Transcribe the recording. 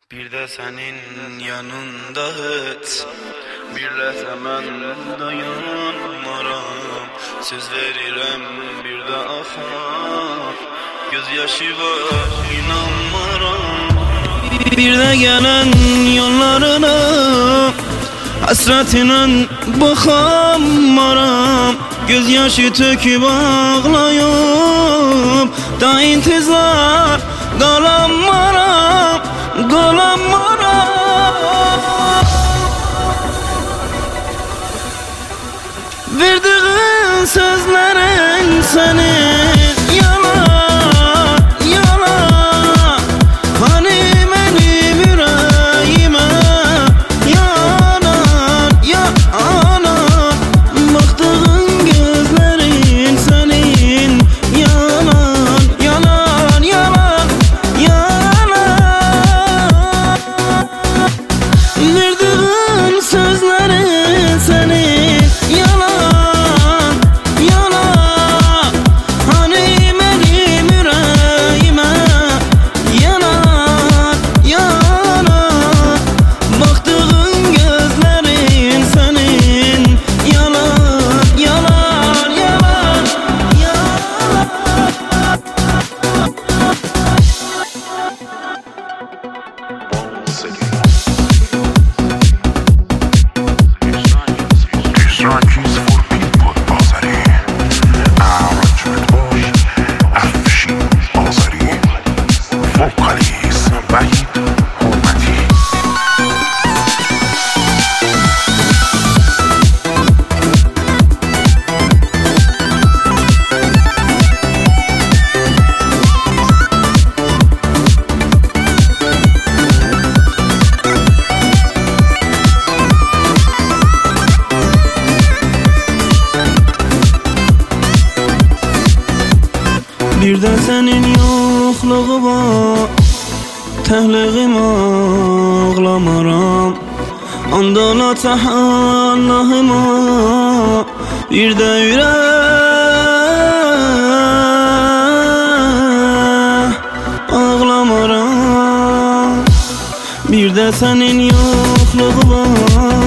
Bir de senin yanında hiç bir ləhzə mən dayanmaram. Söz verirəm bir də axar göz yaşı var, inanmaram. Bir də gələn yollarına həsrətinlə baxamaram. Göz yaşı töküb ağlayıb da intizar qalamaram, qalamaram. Verdiğin sözlerin senin yalan, yalan. Hani benim yüreğime yanan, yanan. Baktığın gözlerin senin yalan, yalan, yalan, yalan. Verdiğin sözlerin senin yalan, yalan. Hani benim yüreğime yanan, yanan. Baktığın gözlerin senin yalan, yalan, yalan, yalan. اشتراكیز فور پیپل بازاری arrangement boş افشین بازاری وکالیست وحید حرمتی Bir de senin yokluğuma tehliğim ağlamaram. Andala Allah'ıma bir de yürek ağlamaram. Bir de senin yokluğuma